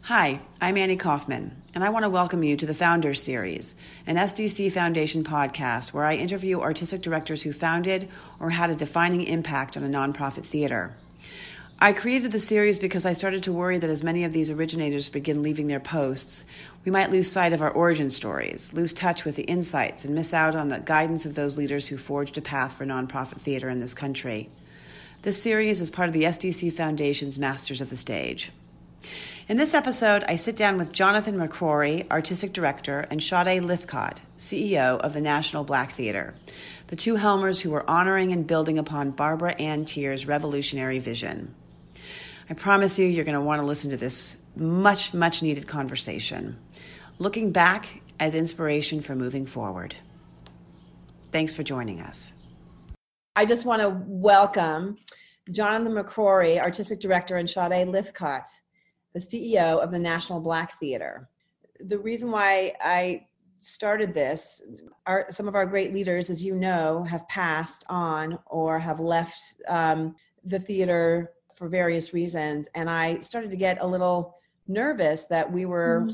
Hi, I'm Annie Kaufman, and I want to welcome you to the Founders Series, an SDC Foundation podcast where I interview artistic directors who founded or had a defining impact on a nonprofit theater. I created the series because I started to worry that as many of these originators begin leaving their posts, we might lose sight of our origin stories, lose touch with the insights, and miss out on the guidance of those leaders who forged a path for nonprofit theater in this country. This series is part of the SDC Foundation's Masters of the Stage. In this episode, I sit down with Jonathan McCrory, Artistic Director, and Sade Lythcott, CEO of the National Black Theater, the two Helmers who are honoring and building upon Barbara Ann Teer's revolutionary vision. I promise you're going to want to listen to this much needed conversation, looking back as inspiration for moving forward. Thanks for joining us. I just want to welcome Jonathan McCrory, Artistic Director, and Sade Lythcott, the CEO of the National Black Theater. The reason why I started this, some of our great leaders, as you know, have passed on or have left the theater for various reasons. And I started to get a little nervous that we were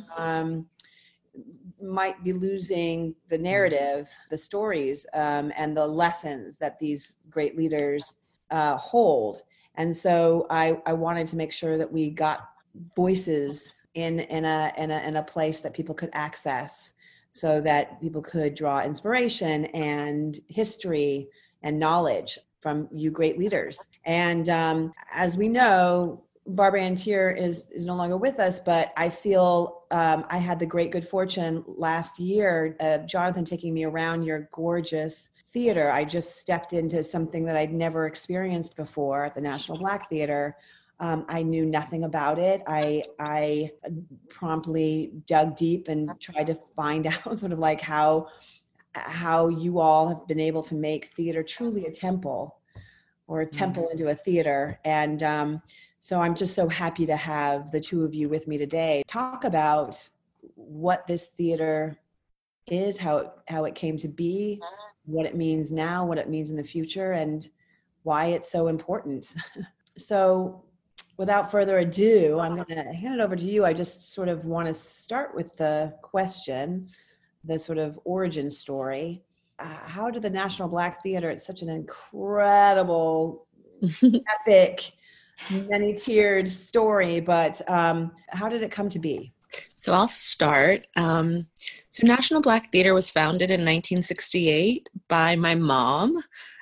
might be losing the narrative, the stories, and the lessons that these great leaders hold. And so I wanted to make sure that we got voices in a place that people could access, so that people could draw inspiration and history and knowledge from you great leaders. And as we know, Barbara Ann Teer is no longer with us, but I feel I had the great good fortune last year of Jonathan taking me around your gorgeous theater. I just stepped into something that I'd never experienced before at the National Black Theater. I knew nothing about it. I promptly dug deep and tried to find out sort of like how you all have been able to make theater truly a temple, or a temple into a theater. And so I'm just so happy to have the two of you with me today. Talk about what this theater is, how it came to be, what it means now, what it means in the future, and why it's so important. So without further ado, I'm going to hand it over to you. I just sort of want to start with the question, the sort of origin story. How did the National Black Theater, it's such an incredible, epic, many-tiered story, but how did it come to be? So I'll start. So National Black Theater was founded in 1968 by my mom,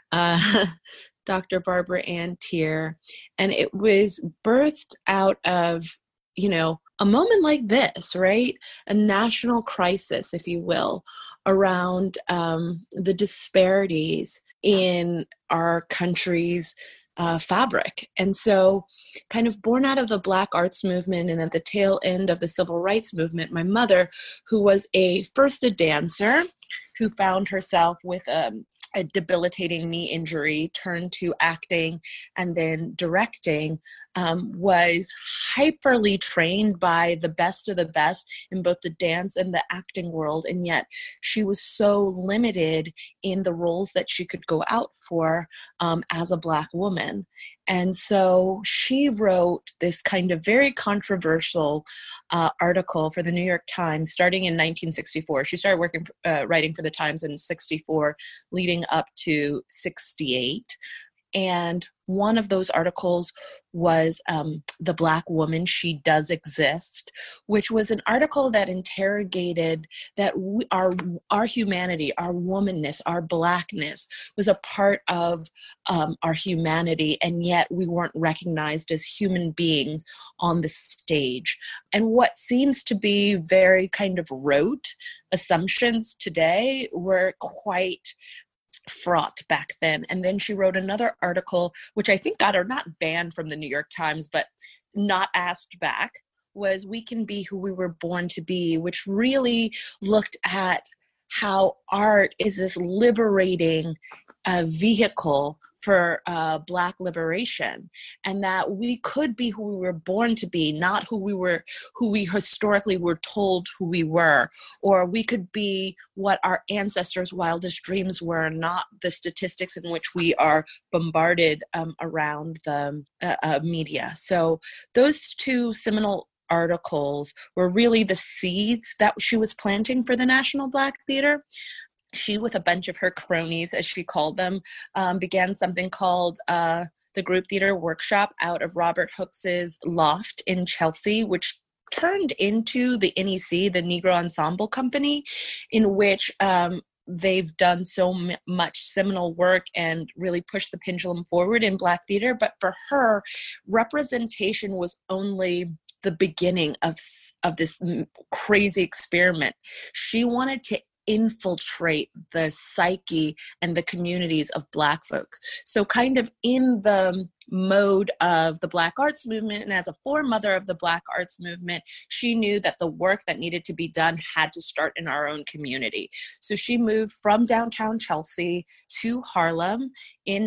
Dr. Barbara Ann Teer, and it was birthed out of, a moment like this, right? A national crisis, if you will, around the disparities in our country's fabric. And so kind of born out of the Black arts movement and at the tail end of the civil rights movement, my mother, who was first a dancer, who found herself with a debilitating knee injury, turned to acting and then directing, was hyperly trained by the best of the best in both the dance and the acting world. And yet she was so limited in the roles that she could go out for as a Black woman. And so she wrote this kind of very controversial article for the New York Times starting in 1964. She started writing for the Times in 64, leading up to 68. And one of those articles was The Black Woman, She Does Exist, which was an article that interrogated that our humanity, our womanness, our Blackness was a part of our humanity, and yet we weren't recognized as human beings on the stage. And what seems to be very kind of rote assumptions today were quite fraught back then. And then she wrote another article, which I think got her not banned from the New York Times, but not asked back, was We Can Be Who We Were Born to Be, which really looked at how art is this liberating vehicle for Black liberation, and that we could be who we were born to be, not who we historically were told who we were, or we could be what our ancestors' wildest dreams were, not the statistics in which we are bombarded around the media. So those two seminal articles were really the seeds that she was planting for the National Black Theater. She, with a bunch of her cronies, as she called them, began something called the Group Theater Workshop out of Robert Hooks's loft in Chelsea, which turned into the NEC, the Negro Ensemble Company, in which they've done so much seminal work and really pushed the pendulum forward in Black theater. But for her, representation was only the beginning of this crazy experiment. She wanted to infiltrate the psyche and the communities of Black folks. So kind of in the mode of the Black arts movement, and as a foremother of the Black arts movement, she knew that the work that needed to be done had to start in our own community. So she moved from downtown Chelsea to Harlem in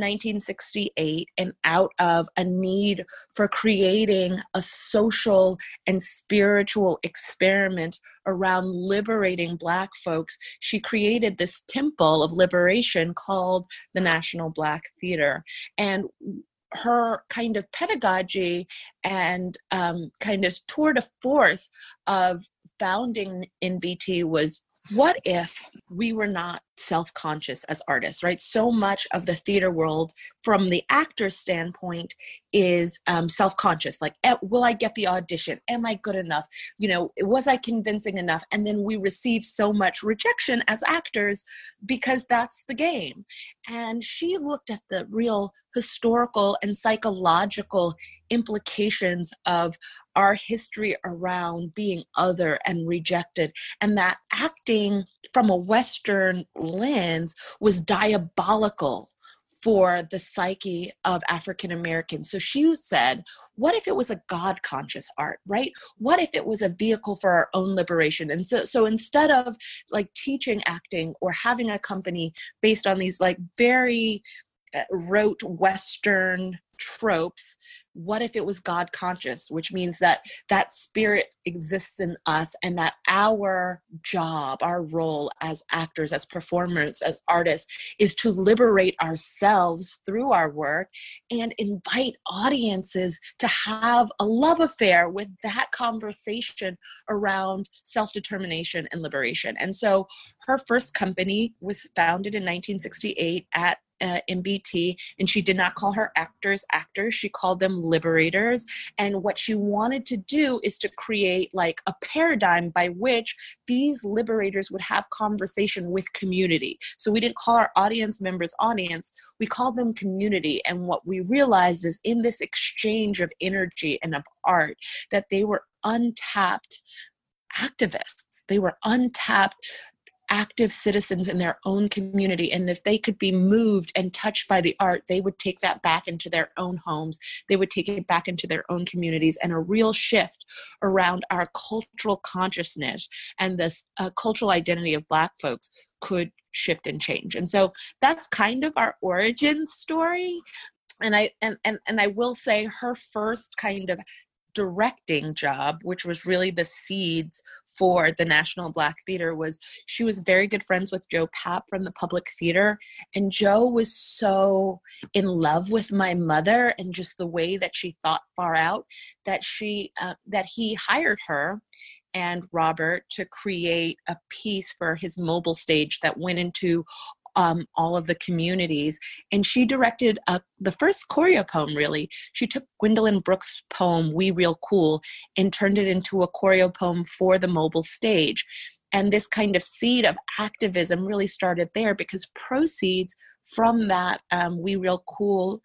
1968, and out of a need for creating a social and spiritual experiment around liberating Black folks, she created this temple of liberation called the National Black Theater. And her kind of pedagogy and kind of tour de force of founding NBT was, what if we were not self-conscious as artists, right? So much of the theater world, from the actor's standpoint, is self-conscious. Like, will I get the audition? Am I good enough? You know, was I convincing enough? And then we receive so much rejection as actors because that's the game. And she looked at the real historical and psychological implications of our history around being other and rejected, and that acting from a Western lens was diabolical for the psyche of African Americans. So she said, what if it was a God-conscious art, right? What if it was a vehicle for our own liberation? And so instead of like teaching acting or having a company based on these like very rote Western tropes, what if it was God conscious, which means that that spirit exists in us, and that our job, our role as actors, as performers, as artists, is to liberate ourselves through our work and invite audiences to have a love affair with that conversation around self-determination and liberation. And so her first company was founded in 1968 at NBT, and she did not call her actors. She called them liberators. And what she wanted to do is to create like a paradigm by which these liberators would have conversation with community. So we didn't call our audience members audience, we called them community. And what we realized is in this exchange of energy and of art, that they were untapped activists. They were untapped active citizens in their own community. And if they could be moved and touched by the art, they would take that back into their own homes. They would take it back into their own communities, and a real shift around our cultural consciousness and this cultural identity of Black folks could shift and change. And so that's kind of our origin story. And I will say her first kind of directing job, which was really the seeds for the National Black Theater, was she was very good friends with Joe Papp from the Public Theater. And Joe was so in love with my mother and just the way that she thought far out, that he hired her and Robert to create a piece for his mobile stage that went into all of the communities. And she directed the first choreo poem, really. She took Gwendolyn Brooks' poem, We Real Cool, and turned it into a choreo poem for the mobile stage. And this kind of seed of activism really started there, because proceeds from that We Real Cool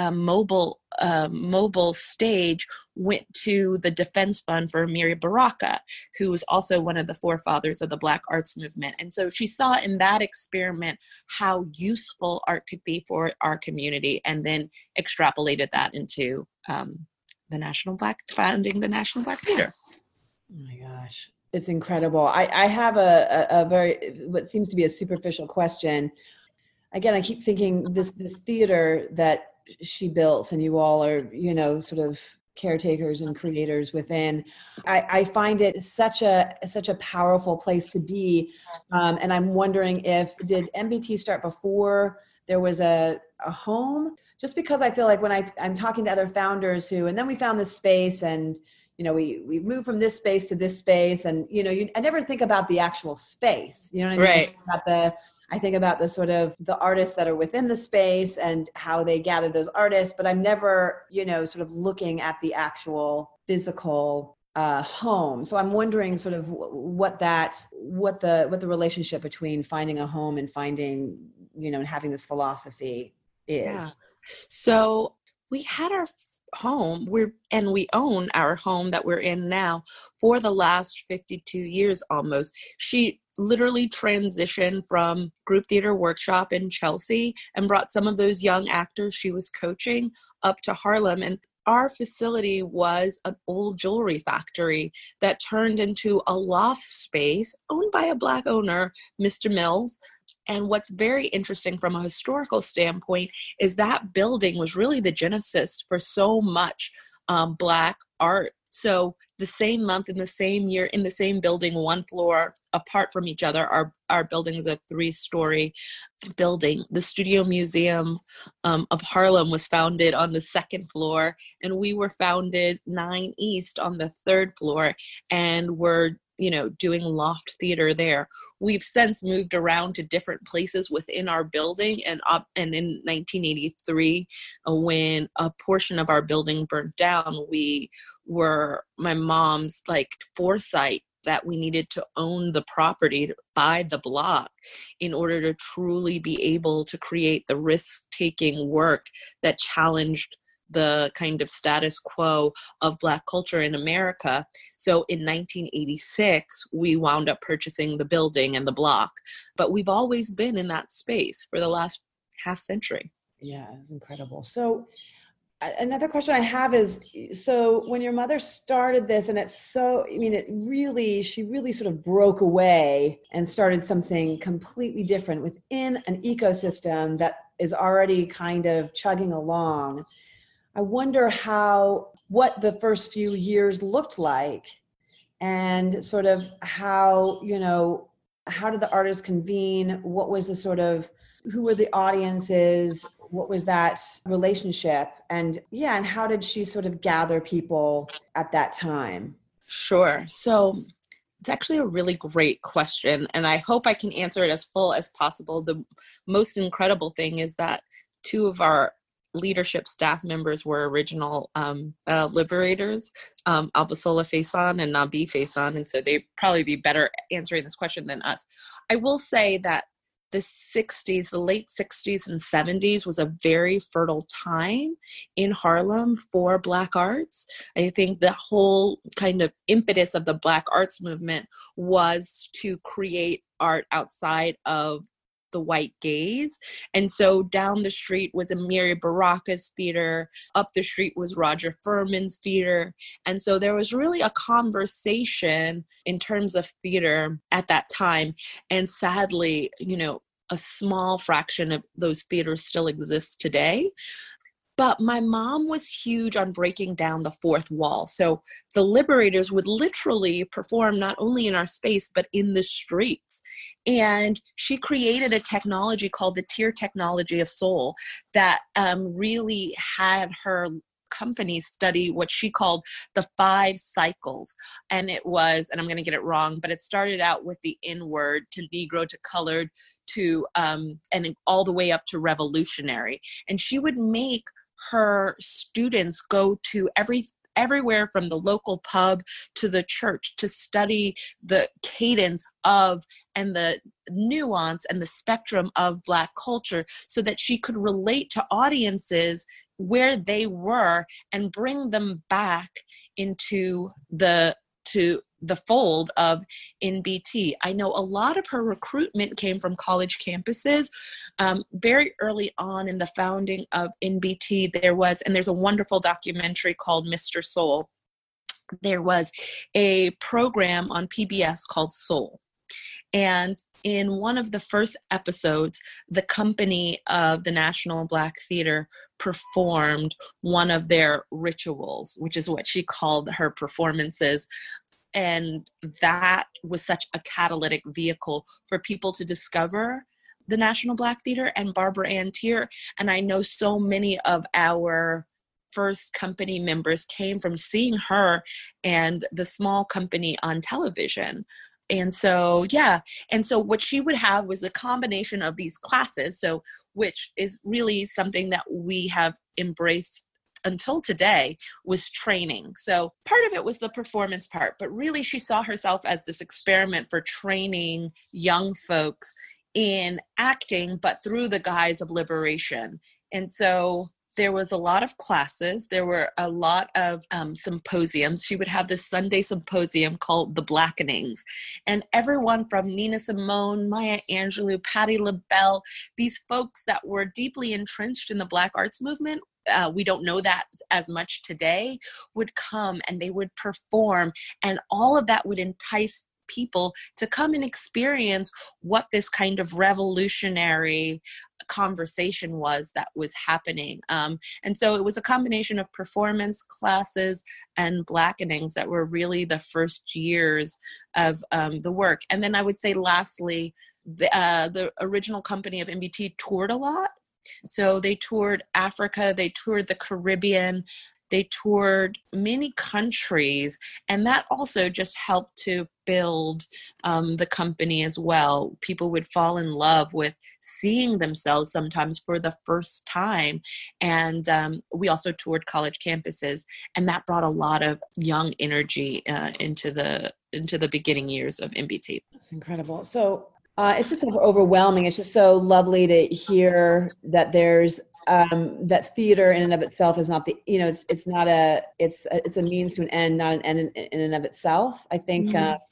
mobile stage went to the Defense Fund for Amiri Baraka, who was also one of the forefathers of the Black arts movement. And so she saw in that experiment how useful art could be for our community, and then extrapolated that into founding the National Black Theater. Oh my gosh. It's incredible. I have a very, what seems to be a superficial question. Again, I keep thinking this theater that she built, and you all are, sort of caretakers and creators within. I find it such a powerful place to be. And I'm wondering, did NBT start before there was a home? Just because I feel like when I'm talking to other founders and then we found this space, and we move from this space to this space, and I never think about the actual space. You know what I mean? Right. I think about the sort of the artists that are within the space and how they gather those artists, but I'm never, sort of looking at the actual physical home. So I'm wondering sort of what the relationship between finding a home and finding, and having this philosophy is. Yeah. So we had our home, we own our home that we're in now for the last 52 years almost. She literally transitioned from Group Theater Workshop in Chelsea and brought some of those young actors she was coaching up to Harlem. And our facility was an old jewelry factory that turned into a loft space owned by a Black owner, Mr. Mills. And what's very interesting from a historical standpoint is that building was really the genesis for so much Black art. So the same month, in the same year, in the same building, one floor apart from each other, our building is a 3-story building. The Studio Museum of Harlem was founded on the 2nd floor, and we were founded 9 East on the 3rd floor, and we're doing loft theater there. We've since moved around to different places within our building, and in 1983, when a portion of our building burnt down, my mom's foresight that we needed to own the property, to buy the block, in order to truly be able to create the risk-taking work that challenged the kind of status quo of Black culture in America. So in 1986, we wound up purchasing the building and the block, but we've always been in that space for the last half century. Yeah, it's incredible. So another question I have is, so when your mother started this, and she really sort of broke away and started something completely different within an ecosystem that is already kind of chugging along. I wonder what the first few years looked like, and sort of how did the artists convene? What was the sort of, who were the audiences? What was that relationship? And how did she sort of gather people at that time? Sure. So it's actually a really great question, and I hope I can answer it as full as possible. The most incredible thing is that 2 of our leadership staff members were original liberators, Albasola Faison and Nabi Faison, and so they'd probably be better answering this question than us. I will say that the late 60s and 70s was a very fertile time in Harlem for Black arts. I think the whole kind of impetus of the Black arts movement was to create art outside of the white gaze. And so down the street was Amiri Baraka's theater. Up the street was Roger Furman's theater. And so there was really a conversation in terms of theater at that time. And sadly, a small fraction of those theaters still exist today. But my mom was huge on breaking down the 4th wall. So the liberators would literally perform not only in our space, but in the streets. And she created a technology called the Tier Technology of Soul that really had her company study what she called the 5 cycles. And it was, and I'm going to get it wrong, but it started out with the N-word, to Negro, to colored, to, and all the way up to revolutionary. And she would make her students go to everywhere from the local pub to the church to study the cadence of and the nuance and the spectrum of Black culture, so that she could relate to audiences where they were and bring them back into the fold of NBT. I know a lot of her recruitment came from college campuses. Very early on in the founding of NBT, there's a wonderful documentary called Mr. Soul. There was a program on PBS called Soul. And in one of the first episodes, the company of the National Black Theater performed one of their rituals, which is what she called her performances. And that was such a catalytic vehicle for people to discover the National Black Theater and Barbara Ann Tier. And I know so many of our first company members came from seeing her and the small company on television. And so, yeah. And so what she would have was a combination of these classes. So, which is really something that we have embraced until today, was training. So part of it was the performance part, but really she saw herself as this experiment for training young folks in acting, but through the guise of liberation. And so there was a lot of classes. There were a lot of symposiums. She would have this Sunday symposium called The Blackenings. And everyone from Nina Simone, Maya Angelou, Patti LaBelle, these folks that were deeply entrenched in the Black arts movement, we don't know that as much today, would come and they would perform. And all of that would entice people to come and experience what this kind of revolutionary conversation was that was happening. And so it was a combination of performance classes and Blackenings that were really the first years of the work. And then I would say lastly, the original company of MBT toured a lot. So they toured Africa, they toured the Caribbean, they toured many countries, and that also just helped to build the company as well. People would fall in love with seeing themselves sometimes for the first time. And we also toured college campuses, and that brought a lot of young energy into the beginning years of MBT. That's incredible. So it's just overwhelming. It's just so lovely to hear that there's that theater in and of itself is not the, it's not it's a means to an end, not an end in and of itself. I think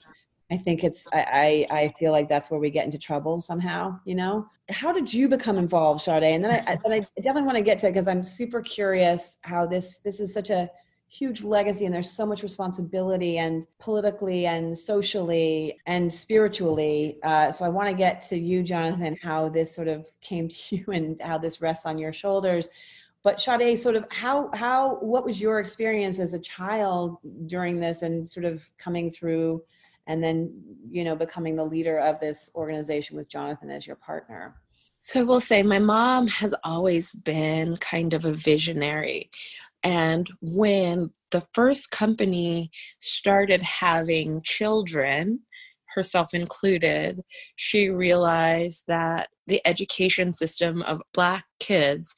I feel like that's where we get into trouble somehow. How did you become involved, Sade? And then I definitely want to get to it because I'm super curious how this is such a huge legacy, and there's so much responsibility, and politically and socially and spiritually. So I want to get to you, Jonathan, how this sort of came to you and how this rests on your shoulders. But Sade, sort of what was your experience as a child during this, and sort of coming through and then, becoming the leader of this organization with Jonathan as your partner? So I will say my mom has always been kind of a visionary. And when the first company started having children, herself included, she realized that the education system of Black kids,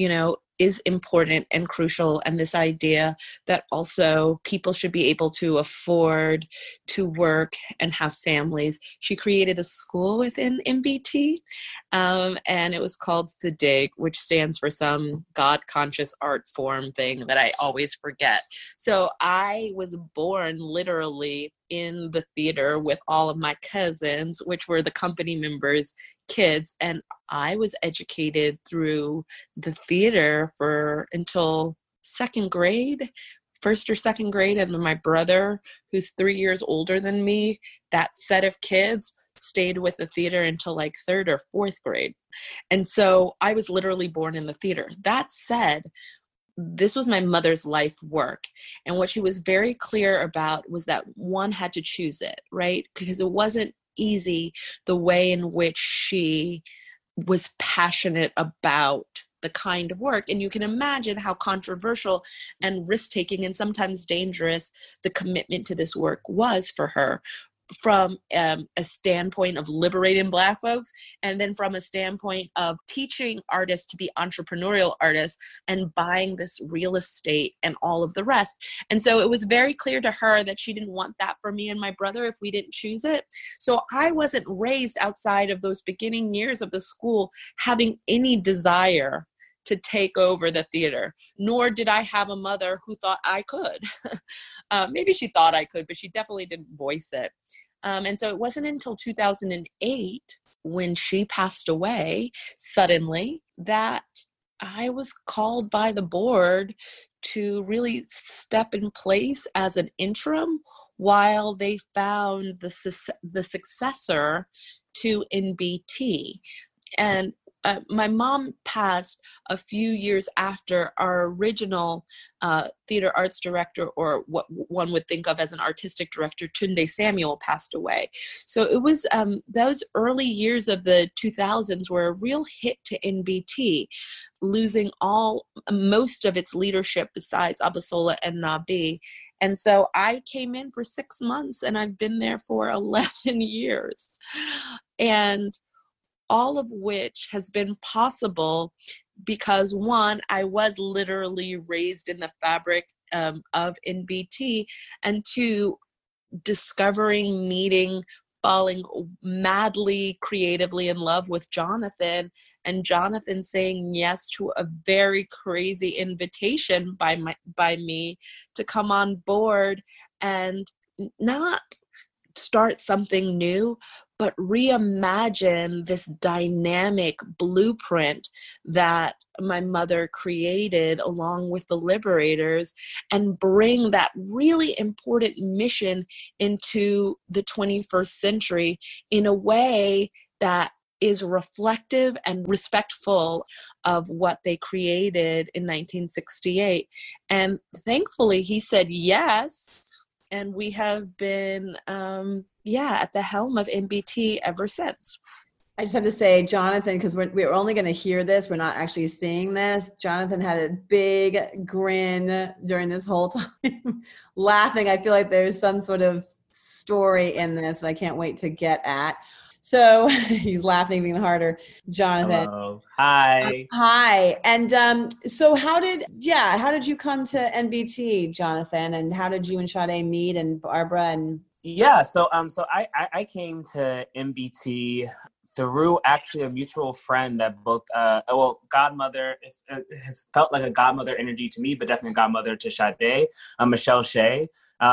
is important and crucial. And this idea that also people should be able to afford to work and have families. She created a school within MBT, and it was called Zadig, which stands for some God-conscious art form thing that I always forget. So I was born literally in the theater with all of my cousins, which were the company members' kids. And I was educated through the theater until second grade, first or second grade. And then my brother, who's 3 years older than me, that set of kids stayed with the theater until like third or fourth grade. And so I was literally born in the theater. That said, this was my mother's life work. And what she was very clear about was that one had to choose it, right? Because it wasn't easy the way in which she was passionate about the kind of work. And you can imagine how controversial and risk-taking and sometimes dangerous the commitment to this work was for her, from a standpoint of liberating Black folks, and then from a standpoint of teaching artists to be entrepreneurial artists and buying this real estate and all of the rest. And so it was very clear to her that she didn't want that for me and my brother if we didn't choose it. So I wasn't raised outside of those beginning years of the school having any desire to take over the theater, nor did I have a mother who thought I could. Maybe she thought I could, but she definitely didn't voice it. And so it wasn't until 2008, when she passed away suddenly, that I was called by the board to really step in place as an interim while they found the successor to NBT. And my mom passed a few years after our original theater arts director, or what one would think of as an artistic director, Tunde Samuel, passed away. So it was those early years of the 2000s were a real hit to NBT, losing most of its leadership besides Abisola and Nabi. And so I came in for 6 months, and I've been there for 11 years. And all of which has been possible because, one, I was literally raised in the fabric of NBT, and two, discovering, meeting, falling madly, creatively in love with Jonathan, and Jonathan saying yes to a very crazy invitation by me to come on board and not start something new, but reimagine this dynamic blueprint that my mother created along with the Liberators, and bring that really important mission into the 21st century in a way that is reflective and respectful of what they created in 1968. And thankfully, he said yes. And we have been, at the helm of NBT ever since. I just have to say, Jonathan, because we're only going to hear this, we're not actually seeing this. Jonathan had a big grin during this whole time, laughing. I feel like there's some sort of story in this, and I can't wait to get at. So he's laughing even harder. Jonathan. Hello. Hi. Hi. And so how did you come to NBT, Jonathan? And how did you and Sade meet, and Barbara? And So I came to NBT through actually a mutual friend that both, godmother, has felt like a godmother energy to me, but definitely a godmother to Sade, Michelle Shea.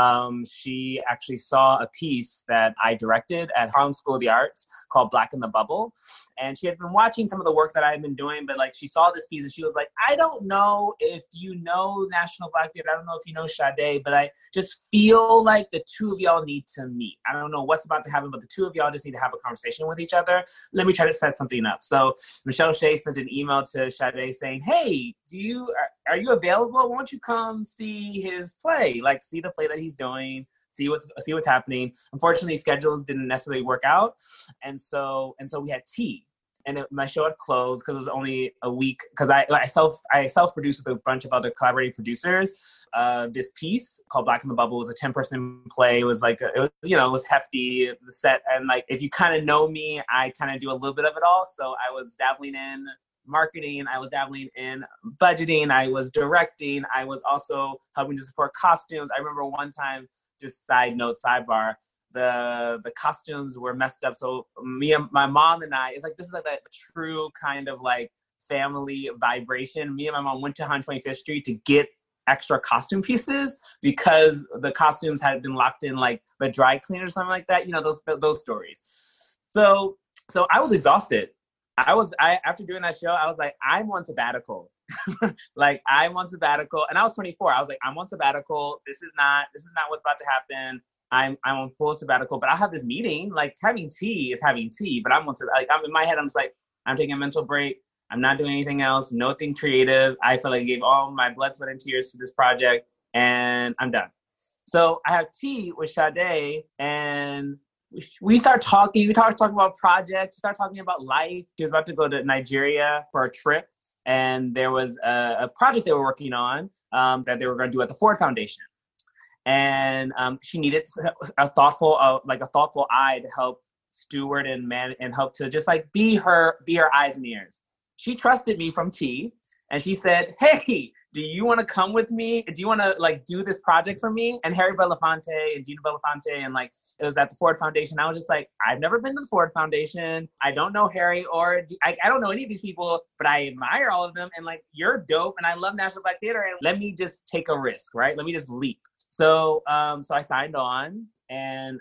She actually saw a piece that I directed at Harlem School of the Arts called Black in the Bubble. And she had been watching some of the work that I had been doing, but like she saw this piece and she was like, I don't know if you know National Black Theater, I don't know if you know Sade, but I just feel like the two of y'all need to meet. I don't know what's about to happen, but the two of y'all just need to have a conversation with each other. Let me try to set something up. So Michelle Shea sent an email to Sade saying, hey, are you available? Why don't you come see his play? Like, see the play that he's doing, see what's happening. Unfortunately, schedules didn't necessarily work out. And so we had tea. And my show had closed because it was only a week, because I self-produced with a bunch of other collaborating producers. This piece called Black in the Bubble was a 10-person play. It was like, it was hefty, the set. And like, if you kind of know me, I kind of do a little bit of it all. So I was dabbling in marketing, I was dabbling in budgeting, I was directing, I was also helping to support costumes. I remember one time, just sidebar, the costumes were messed up. So me and my mom and I, this is like a true kind of like family vibration. Me and my mom went to 125th Street to get extra costume pieces because the costumes had been locked in like the dry cleaner or something like that. Those stories. So I was exhausted. After doing that show, I was like, I'm on sabbatical. Like, I'm on sabbatical. And I was 24. I was like, I'm on sabbatical. This is not what's about to happen. I'm on full sabbatical, but I have this meeting. Like, having tea is having tea, but I'm in my head, I'm just like, I'm taking a mental break. I'm not doing anything else, nothing creative. I feel like I gave all my blood, sweat, and tears to this project, and I'm done. So I have tea with Sade, and we start talking. We start talking about projects. We start talking about life. She was about to go to Nigeria for a trip, and there was a project they were working on that they were going to do at the Ford Foundation. And she needed a thoughtful eye to help steward and man and help to just like be her eyes and ears. She trusted me from T, and she said, "Hey, do you want to come with me? Do you want to like do this project for me?" And Harry Belafonte and Gina Belafonte, and like it was at the Ford Foundation. I was just like, I've never been to the Ford Foundation. I don't know Harry or I don't know any of these people, but I admire all of them. And like, you're dope, and I love National Black Theater. And let me just take a risk, right? Let me just leap. So I signed on, and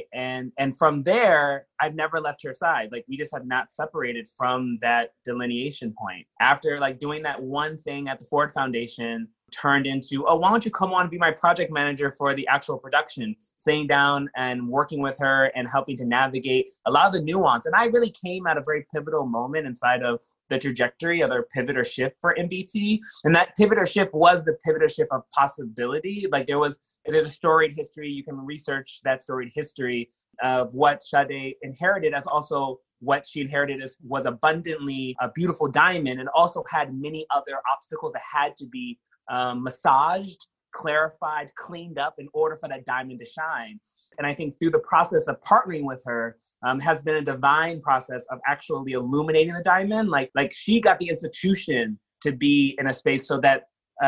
from there, I've never left her side. Like, we just have not separated from that delineation point. After like doing that one thing at the Ford Foundation, turned into, oh, why don't you come on and be my project manager for the actual production, sitting down and working with her and helping to navigate a lot of the nuance. And I really came at a very pivotal moment inside of the trajectory of their pivot or shift for MBT. And that pivot or shift was the pivot or shift of possibility. Like there's a storied history. You can research that storied history of what Sade inherited, as also what she inherited was abundantly a beautiful diamond, and also had many other obstacles that had to be massaged, clarified, cleaned up in order for that diamond to shine. And I think through the process of partnering with her has been a divine process of actually illuminating the diamond. Like she got the institution to be in a space so that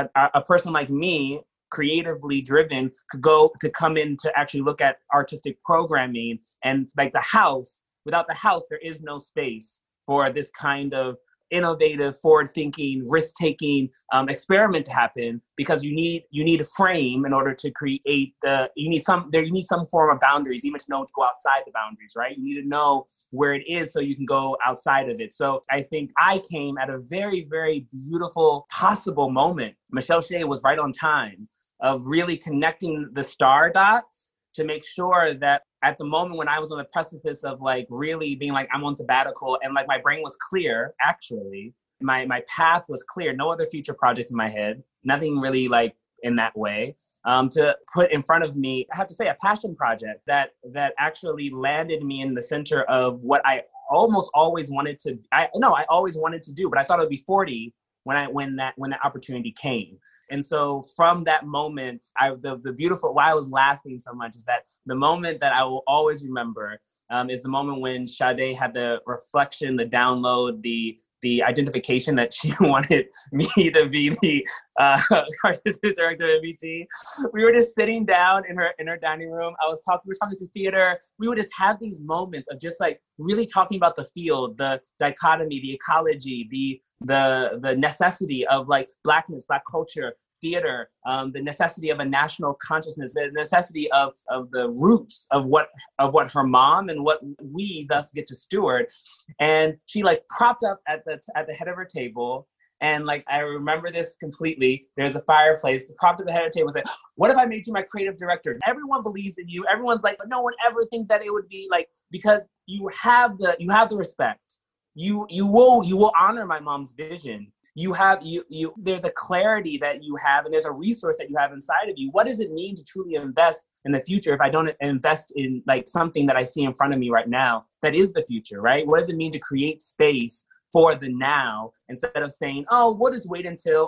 a person like me, creatively driven, could come in to actually look at artistic programming. And like the house, without the house, there is no space for this kind of innovative, forward-thinking, risk-taking experiment to happen, because you need a frame in order to create you need some form of boundaries, even to know to go outside the boundaries, right? You need to know where it is so you can go outside of it. So I think I came at a very, very beautiful possible moment. Michelle Shea was right on time of really connecting the star dots to make sure that at the moment when I was on the precipice of like really being like, I'm on sabbatical, and like my brain was clear, actually, my path was clear, no other future projects in my head, nothing really like in that way, to put in front of me, I have to say, a passion project that actually landed me in the center of what I almost always wanted to, I always wanted to do, but I thought it would be 40 when that opportunity came. And so from that moment, the beautiful, why I was laughing so much is that the moment that I will always remember is the moment when Sade had the reflection, the download, the identification that she wanted me to be the artistic director of MBT. We were just sitting down in her dining room. We were talking through theater. We would just have these moments of just like really talking about the field, the dichotomy, the ecology, the necessity of like Blackness, Black culture, theater, the necessity of a national consciousness, the necessity of the roots of what her mom and what we thus get to steward. And she like propped up at the head of her table. And like, I remember this completely. There's a fireplace, propped at the head of the table, said, what if I made you my creative director? Everyone believes in you. Everyone's like, but no one ever think that it would be like, because you have the respect. You will honor my mom's vision. There's a clarity that you have, and there's a resource that you have inside of you. What does it mean to truly invest in the future if I don't invest in like something that I see in front of me right now that is the future, right? What does it mean to create space for the now, instead of saying, oh, we'll just wait until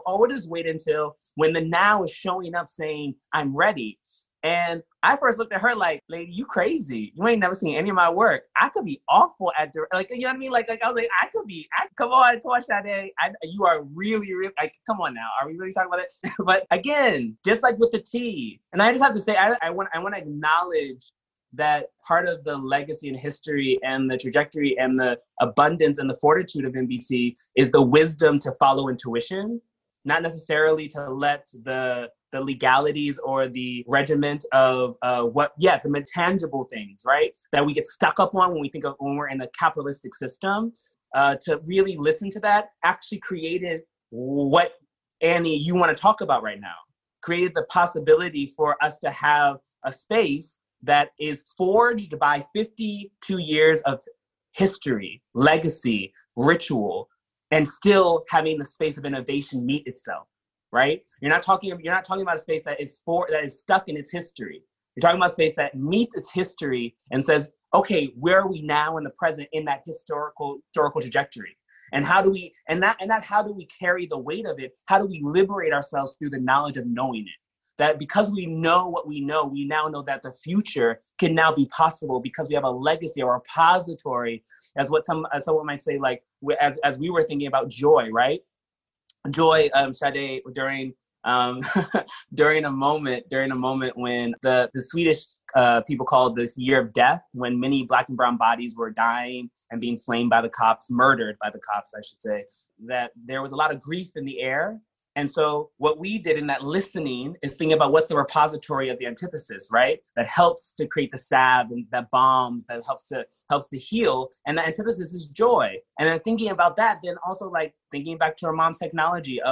when the now is showing up saying, I'm ready. And I first looked at her like, lady, you crazy. You ain't never seen any of my work. I could be awful at like, you know what I mean? Like I was like, come on, Sade. You are really, really, like, come on now. Are we really talking about it? But again, just like with the tea. And I just have to say, I want to acknowledge that part of the legacy and history and the trajectory and the abundance and the fortitude of MBT is the wisdom to follow intuition, not necessarily to let the legalities or the regiment of the tangible things, right, that we get stuck up on when we're in a capitalistic system, to really listen to that, actually created what, Annie, you want to talk about right now, created the possibility for us to have a space that is forged by 52 years of history, legacy, ritual, and still having the space of innovation meet itself, right? You're not talking about a space that is stuck in its history. You're talking about a space that meets its history and says, okay, where are we now in the present in that historical trajectory? And how do we carry the weight of it? How do we liberate ourselves through the knowledge of knowing it? That because we know what we know, we now know that the future can now be possible because we have a legacy or a repository, as what someone might say, like as we were thinking about joy, right? Joy, Sade, during a moment when the Swedish people called this year of death, when many Black and brown bodies were dying and being slain by the cops, murdered by the cops, I should say, that there was a lot of grief in the air. And so what we did in that listening is thinking about what's the repository of the antithesis, right? That helps to create the salve and that balms, that helps to heal. And the antithesis is joy. And then thinking about that, then also like thinking back to our mom's technology of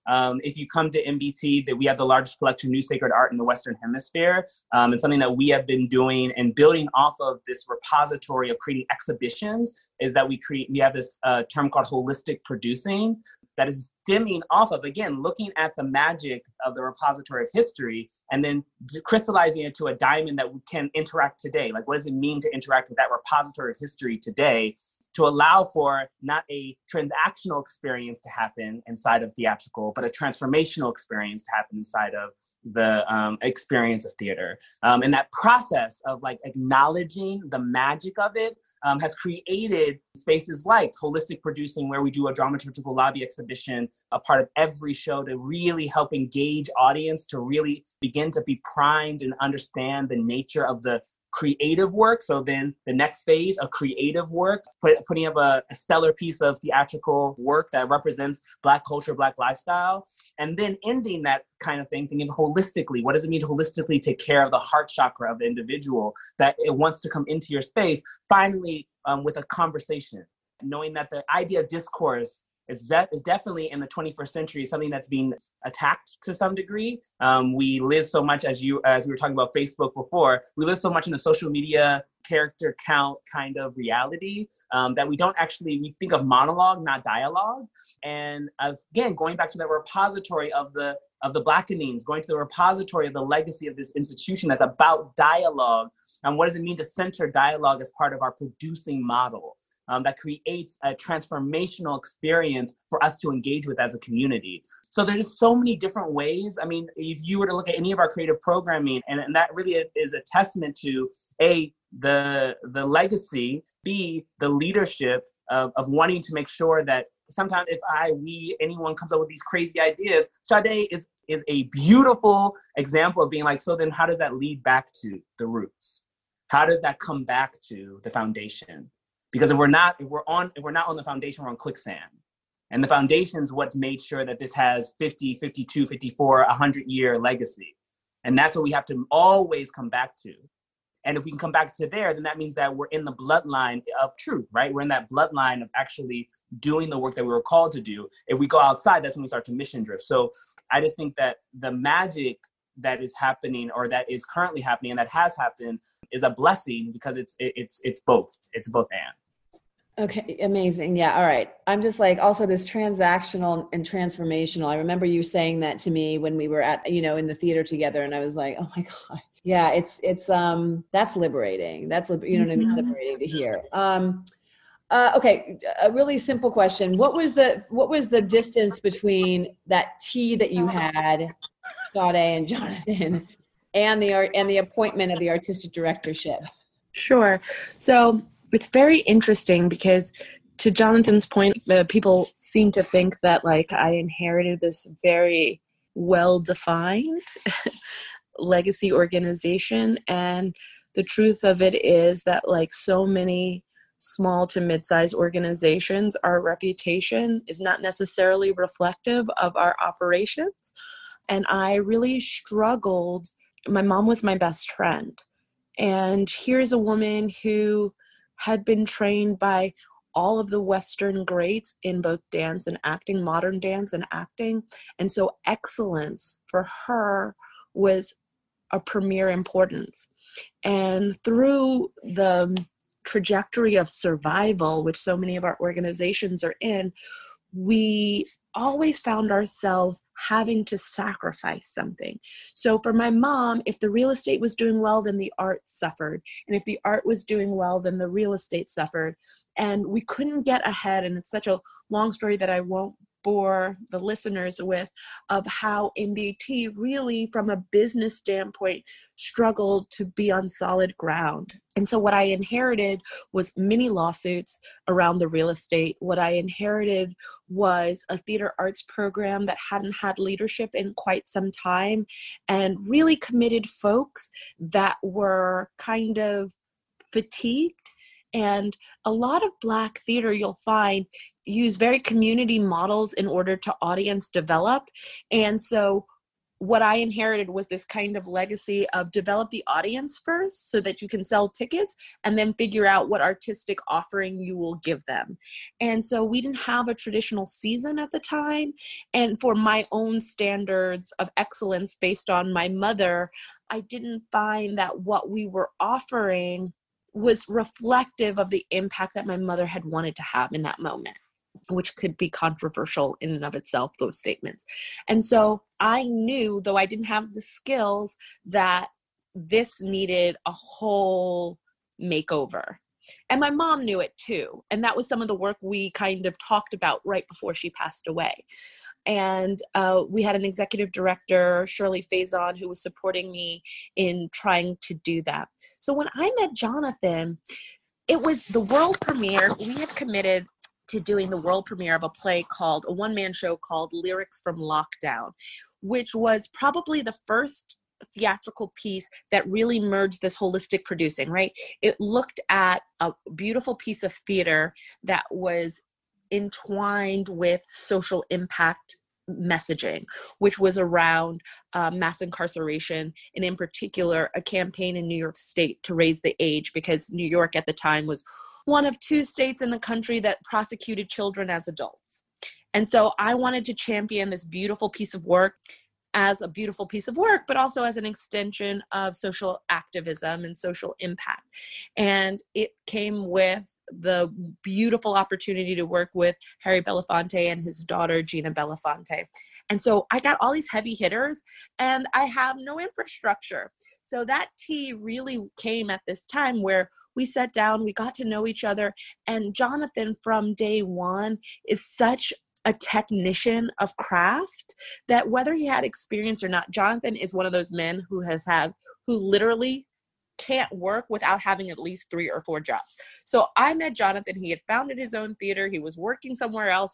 If you come to MBT, that we have the largest collection of new sacred art in the Western Hemisphere. And something that we have been doing and building off of this repository of creating exhibitions is that we have this term called holistic producing that is stemming off of, again, looking at the magic of the repository of history and then crystallizing it to a diamond that we can interact today. Like, what does it mean to interact with that repository of history today to allow for not a transactional experience to happen inside of theatrical, but a transformational experience to happen inside of the experience of theater. And that process of like acknowledging the magic of it has created spaces like holistic producing, where we do a dramaturgical lobby exhibition, a part of every show, to really help engage audience, to really begin to be primed and understand the nature of the creative work. So then the next phase of creative work, putting up a stellar piece of theatrical work that represents Black culture, Black lifestyle, and then ending that kind of thing, thinking holistically, what does it mean to holistically take care of the heart chakra of the individual that it wants to come into your space, finally with a conversation, knowing that the idea of discourse is definitely in the 21st century something that's being attacked to some degree. We live so much, as we were talking about Facebook before, we live so much in a social media character count kind of reality that we think of monologue, not dialogue. And again, going back to that repository of the Blackenings, going to the repository of the legacy of this institution that's about dialogue, and what does it mean to center dialogue as part of our producing model? That creates a transformational experience for us to engage with as a community. So there's just so many different ways. I mean, if you were to look at any of our creative programming, and that really is a testament to A, the legacy, B, the leadership of wanting to make sure that sometimes if anyone comes up with these crazy ideas, Sade is a beautiful example of being like, so then how does that lead back to the roots? How does that come back to the foundation? Because if we're not on the foundation, we're on quicksand. And the foundation is what's made sure that this has 50, 52, 54, 100-year legacy. And that's what we have to always come back to. And if we can come back to there, then that means that we're in the bloodline of truth, right? We're in that bloodline of actually doing the work that we were called to do. If we go outside, that's when we start to mission drift. So I just think that the magic that is happening, or that is currently happening, and that has happened, is a blessing, because it's both. It's both and. Okay, amazing. Yeah, all right. I'm just like, also this transactional and transformational. I remember you saying that to me when we were at, in the theater together, and I was like, oh my God. Yeah, it's that's liberating. That's, what I mean, liberating to hear. Okay, a really simple question. What was the distance between that tea that you had, Sade and Jonathan, and the appointment of the artistic directorship? Sure. So it's very interesting because, to Jonathan's point, people seem to think that like I inherited this very well-defined legacy organization. And the truth of it is that, like so many small to mid-sized organizations, our reputation is not necessarily reflective of our operations. And I really struggled. My mom was my best friend. And here's a woman who had been trained by all of the Western greats in both dance and acting, modern dance and acting. And so excellence for her was a premier importance. And through the trajectory of survival, which so many of our organizations are in, we always found ourselves having to sacrifice something. So for my mom, if the real estate was doing well, then the art suffered. And if the art was doing well, then the real estate suffered. And we couldn't get ahead. And it's such a long story that I won't bore the listeners with, of how MBT really, from a business standpoint, struggled to be on solid ground. And so what I inherited was many lawsuits around the real estate. What I inherited was a theater arts program that hadn't had leadership in quite some time, and really committed folks that were kind of fatigued. And a lot of Black theater, you'll find, use very community models in order to audience develop. And so what I inherited was this kind of legacy of develop the audience first so that you can sell tickets and then figure out what artistic offering you will give them. And so we didn't have a traditional season at the time. And for my own standards of excellence based on my mother, I didn't find that what we were offering was reflective of the impact that my mother had wanted to have in that moment, which could be controversial in and of itself, those statements. And so I knew, though I didn't have the skills, that this needed a whole makeover. And my mom knew it too. And that was some of the work we kind of talked about right before she passed away. And we had an executive director, Shirley Faison, who was supporting me in trying to do that. So when I met Jonathan, it was the world premiere. We had committed to doing the world premiere of a one-man show called Lyrics from Lockdown, which was probably the first theatrical piece that really merged this holistic producing, right? It looked at a beautiful piece of theater that was entwined with social impact messaging, which was around mass incarceration, and in particular, a campaign in New York State to raise the age, because New York at the time was one of 2 states in the country that prosecuted children as adults. And so I wanted to champion this beautiful piece of work as a beautiful piece of work, but also as an extension of social activism and social impact. And it came with the beautiful opportunity to work with Harry Belafonte and his daughter, Gina Belafonte. And so I got all these heavy hitters, and I have no infrastructure. So that tea really came at this time where we sat down, we got to know each other, and Jonathan from day one is such a technician of craft that whether he had experience or not, Jonathan is one of those men who literally can't work without having at least 3 or 4 jobs. So I met Jonathan. He had founded his own theater. He was working somewhere else.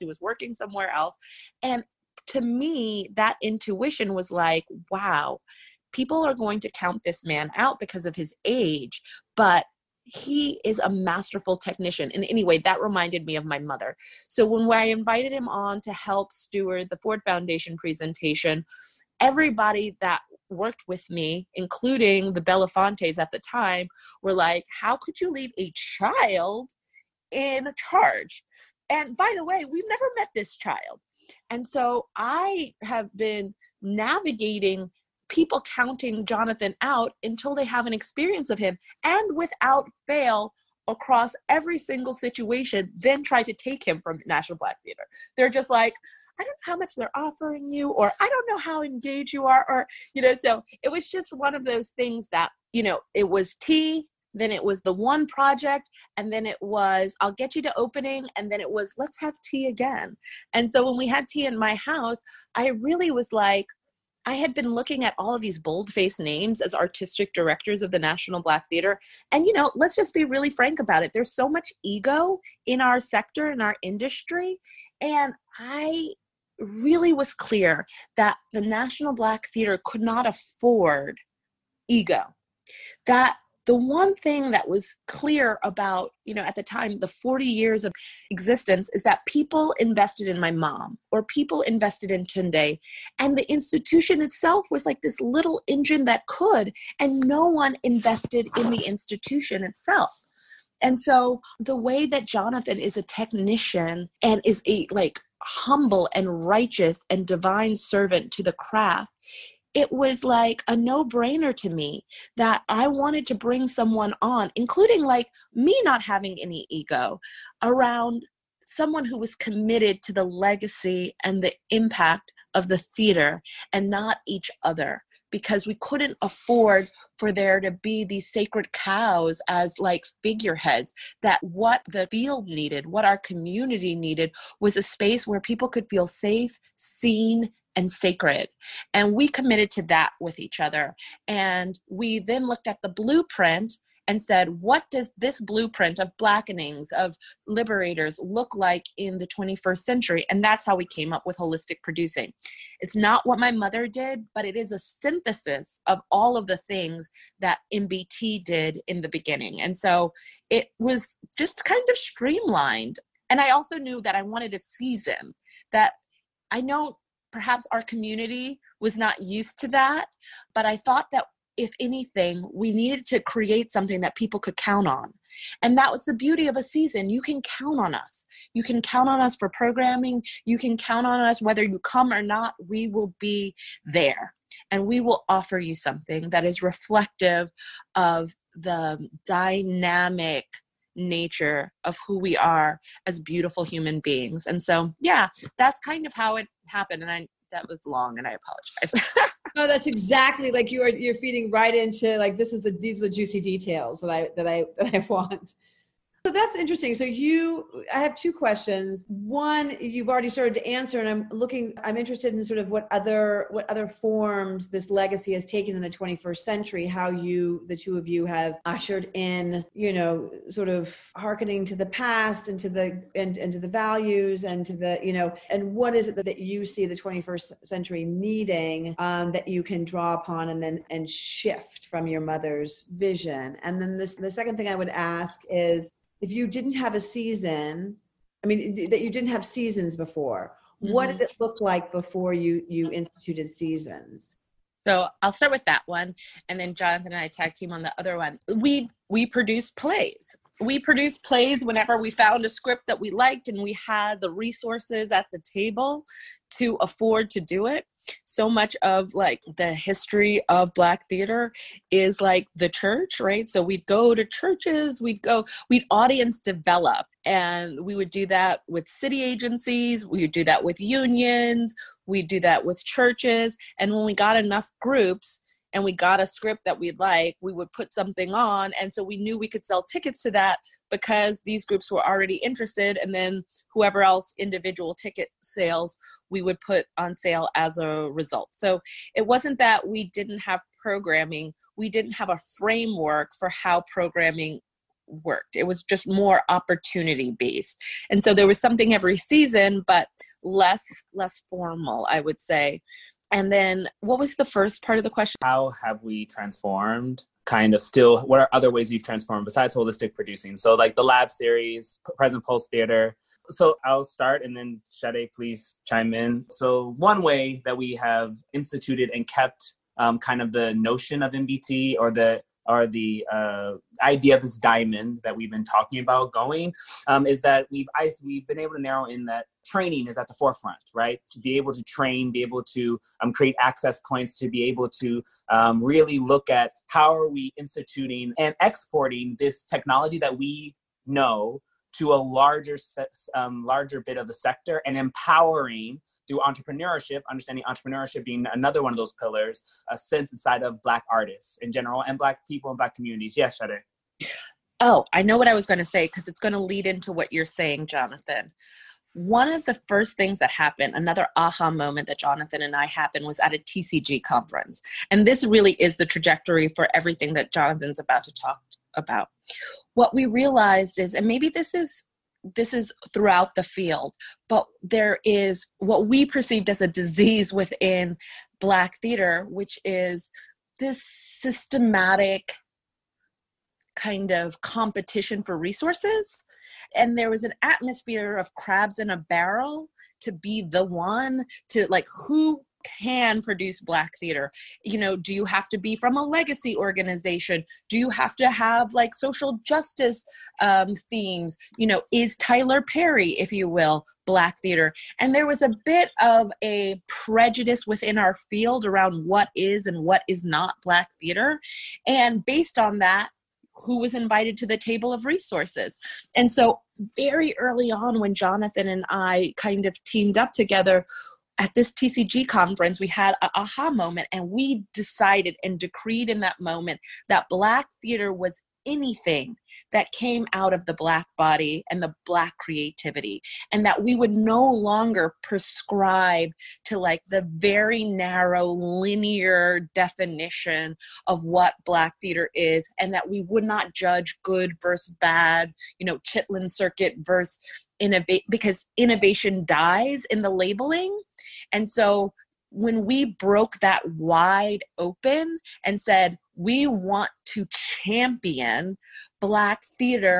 And to me, that intuition was like, wow, people are going to count this man out because of his age, but he is a masterful technician. And anyway, that reminded me of my mother. So when I invited him on to help steward the Ford Foundation presentation, everybody that worked with me, including the Belafontes at the time, were like, how could you leave a child in charge? And by the way, we've never met this child. And so I have been navigating people counting Jonathan out until they have an experience of him, and without fail across every single situation, then try to take him from National Black Theater. They're just like, I don't know how much they're offering you, or I don't know how engaged you are, or, so it was just one of those things that, it was tea, then it was the one project, and then it was, I'll get you to opening, and then it was, let's have tea again. And so when we had tea in my house, I really was like, I had been looking at all of these bold-faced names as artistic directors of the National Black Theater. And, let's just be really frank about it. There's so much ego in our sector, in our industry. And I really was clear that the National Black Theater could not afford ego. That the one thing that was clear about, at the time, the 40 years of existence, is that people invested in my mom, or people invested in Tunde, and the institution itself was like this little engine that could, and no one invested in the institution itself. And so the way that Jonathan is a technician and is a humble and righteous and divine servant to the craft, it was like a no-brainer to me that I wanted to bring someone on, including me not having any ego, around someone who was committed to the legacy and the impact of the theater and not each other, because we couldn't afford for there to be these sacred cows as figureheads. That what the field needed, what our community needed, was a space where people could feel safe, seen, and sacred. And we committed to that with each other. And we then looked at the blueprint and said, what does this blueprint of Blackenings, of liberators, look like in the 21st century? And that's how we came up with holistic producing. It's not what my mother did, but it is a synthesis of all of the things that MBT did in the beginning. And so it was just kind of streamlined. And I also knew that I wanted a season that I know perhaps our community was not used to that. But I thought that if anything, we needed to create something that people could count on. And that was the beauty of a season. You can count on us. You can count on us for programming. You can count on us whether you come or not. We will be there. And we will offer you something that is reflective of the dynamic nature of who we are as beautiful human beings. And so, yeah, that's kind of how it happened. And that was long, and I apologize. No, that's exactly like you're feeding right into like these are the juicy details that I want. So that's interesting. So I have two questions. One, you've already started to answer, and I'm interested in sort of what other forms this legacy has taken in the 21st century, how the two of you have ushered in, sort of hearkening to the past and to the values and to the, and what is it that you see the 21st century needing, that you can draw upon and shift from your mother's vision. And then the second thing I would ask is, if you didn't have a season, that you didn't have seasons before, what did it look like before you instituted seasons? So I'll start with that one. And then Jonathan and I tag team on the other one. We produced plays. We produced plays whenever we found a script that we liked and we had the resources at the table to afford to do it. So much of like the history of Black theater is like the church, right? So we'd go to churches, we'd audience develop, and we would do that with city agencies, we would do that with unions, we'd do that with churches. And when we got enough groups and we got a script that we'd like, we would put something on. And so we knew we could sell tickets to that because these groups were already interested. And then whoever else individual ticket sales, we would put on sale as a result. So it wasn't that we didn't have programming. We didn't have a framework for how programming worked. It was just more opportunity based. And so there was something every season, but less formal, I would say. And then what was the first part of the question? How have we transformed? Kind of still, what are other ways we've transformed besides holistic producing? So like the lab series, present pulse theater. So I'll start and then Sade, please chime in. So one way that we have instituted and kept kind of the notion of MBT or the idea of this diamond that we've been talking about going is that we've been able to narrow in that training is at the forefront, right? To be able to train, be able to create access points, to be able to really look at how are we instituting and exporting this technology that we know to a larger bit of the sector, and empowering through entrepreneurship, understanding entrepreneurship being another one of those pillars, a sense inside of Black artists in general and Black people and Black communities. Yes, Sade. Oh, I know what I was going to say because it's going to lead into what you're saying, Jonathan. One of the first things that happened, another aha moment that Jonathan and I happened, was at a TCG conference. And this really is the trajectory for everything that Jonathan's about to talk about. What we realized is, and maybe this is throughout the field, but there is what we perceived as a disease within Black theater, which is this systematic kind of competition for resources. And there was an atmosphere of crabs in a barrel to be the one to like, who can produce Black theater? Do you have to be from a legacy organization? Do you have to have like social justice themes? Is Tyler Perry, if you will, Black theater? And there was a bit of a prejudice within our field around what is and what is not Black theater. And based on that, who was invited to the table of resources? And so very early on, when Jonathan and I kind of teamed up together, at this TCG conference, we had an aha moment, and we decided and decreed in that moment that Black theater was anything that came out of the Black body and the Black creativity, and that we would no longer prescribe to like the very narrow linear definition of what Black theater is, and that we would not judge good versus bad, Chitlin circuit versus innovate, because innovation dies in the labeling. And so when we broke that wide open and said, we want to champion Black theater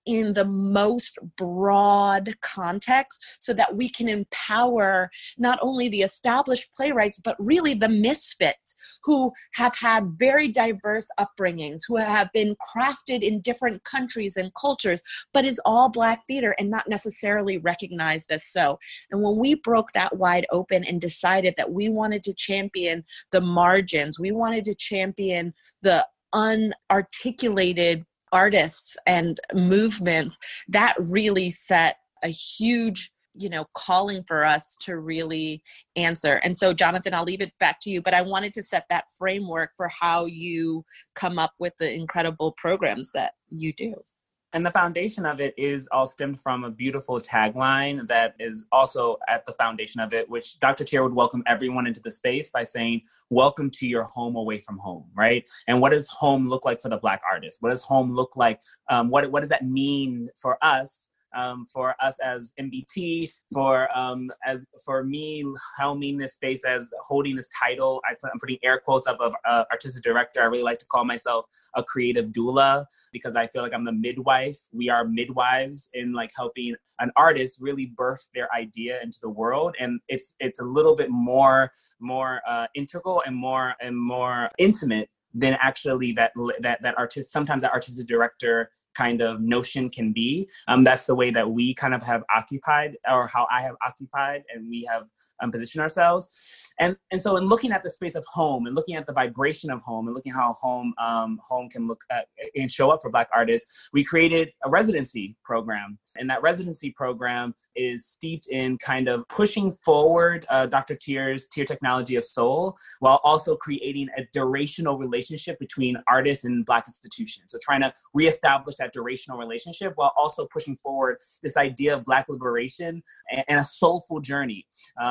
in the most broad context so that we can empower not only the established playwrights, but really the misfits who have had very diverse upbringings, who have been crafted in different countries and cultures, but is all Black theater and not necessarily recognized as so. And when we broke that wide open and decided that we wanted to champion the margins, we wanted to champion the unarticulated artists and movements, that really set a huge, calling for us to really answer. And so, Jonathan, I'll leave it back to you, but I wanted to set that framework for how you come up with the incredible programs that you do. And the foundation of it is all stemmed from a beautiful tagline that is also at the foundation of it, which Dr. Tier would welcome everyone into the space by saying, welcome to your home away from home, right? And what does home look like for the Black artist? What does home look like? What does that mean for us as MBT, for me helming this space as holding this title? I'm putting air quotes up of artistic director. I really like to call myself a creative doula because I feel like I'm the midwife. We are midwives in like helping an artist really birth their idea into the world, and it's a little bit more integral and more intimate than actually that artist. Sometimes that artistic director kind of notion can be. That's the way that we kind of have occupied, or how I have occupied, and we have positioned ourselves. And so in looking at the space of home and looking at the vibration of home and looking how home can look at and show up for Black artists, we created a residency program. And that residency program is steeped in kind of pushing forward Dr. Tier's Tier Technology of Soul, while also creating a durational relationship between artists and Black institutions. So trying to reestablish that durational relationship while also pushing forward this idea of Black liberation and a soulful journey.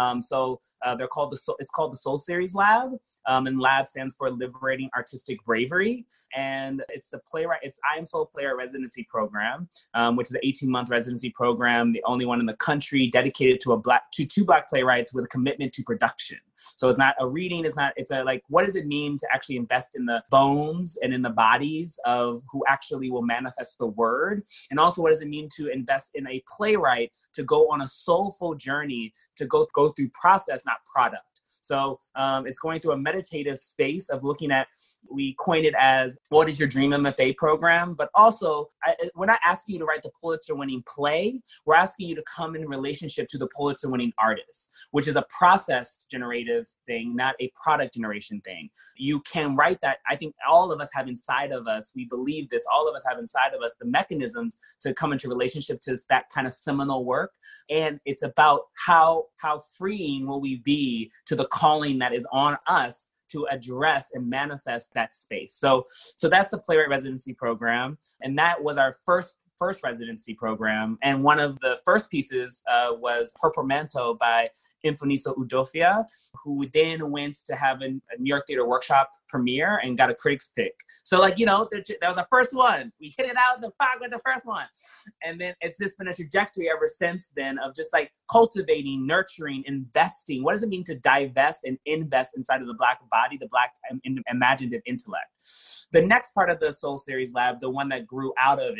They're called it's called the Soul Series Lab, and Lab stands for Liberating Artistic Bravery. And it's I Am Soul Playwright Residency Program, which is an 18-month residency program, the only one in the country dedicated to two Black playwrights with a commitment to production. So it's not a reading, what does it mean to actually invest in the bones and in the bodies of who actually will manifest the word? And also, what does it mean to invest in a playwright to go on a soulful journey, to go through process, not product? So it's going through a meditative space of looking at, we coined it as, what is your dream MFA program? But also, we're not asking you to write the Pulitzer-winning play. We're asking you to come in relationship to the Pulitzer-winning artist, which is a process generative thing, not a product generation thing. You can write that. I think all of us have inside of us, we believe this, all of us have inside of us the mechanisms to come into relationship to that kind of seminal work. And it's about how freeing will we be to the calling that is on us to address and manifest that space. So that's the Playwright Residency Program. And that was our first residency program. And one of the first pieces was Portmanteau by Mfoniso Udofia, who then went to have a New York Theater Workshop premiere and got a critic's pick. So that was our first one. We hit it out of the park with the first one. And then it's just been a trajectory ever since then of just like cultivating, nurturing, investing. What does it mean to divest and invest inside of the Black body, the Black imaginative intellect? The next part of the Soul Series Lab, the one that grew out of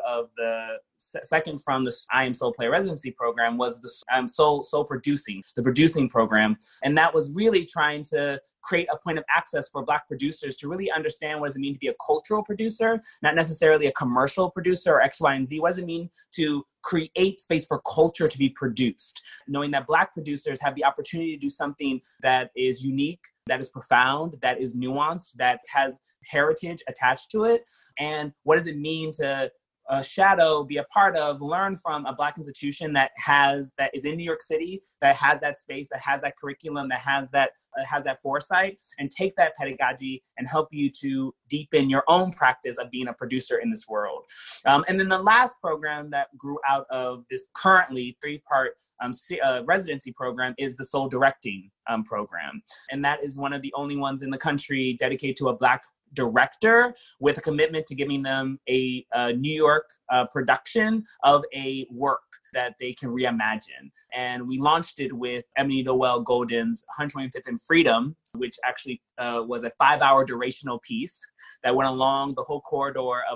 the second from the I Am Soul Play Residency Program, was the Soul Producing, the producing program. And that was really trying to create a point of access for Black producers to really understand what does it mean to be a cultural producer, not necessarily a commercial producer or X, Y, and Z. What does it mean to create space for culture to be produced? Knowing that Black producers have the opportunity to do something that is unique, that is profound, that is nuanced, that has heritage attached to it. And what does it mean to shadow, be a part of, learn from a Black institution that is in New York City, that has that space, that has that curriculum, that has that foresight, and take that pedagogy and help you to deepen your own practice of being a producer in this world. And then the last program that grew out of this currently 3-part residency program is the Soul Directing program. And that is one of the only ones in the country dedicated to a Black director with a commitment to giving them a New York production of a work that they can reimagine. And we launched it with Ebony Noel Golden's 125th and Freedom, which actually was a 5-hour durational piece that went along the whole corridor of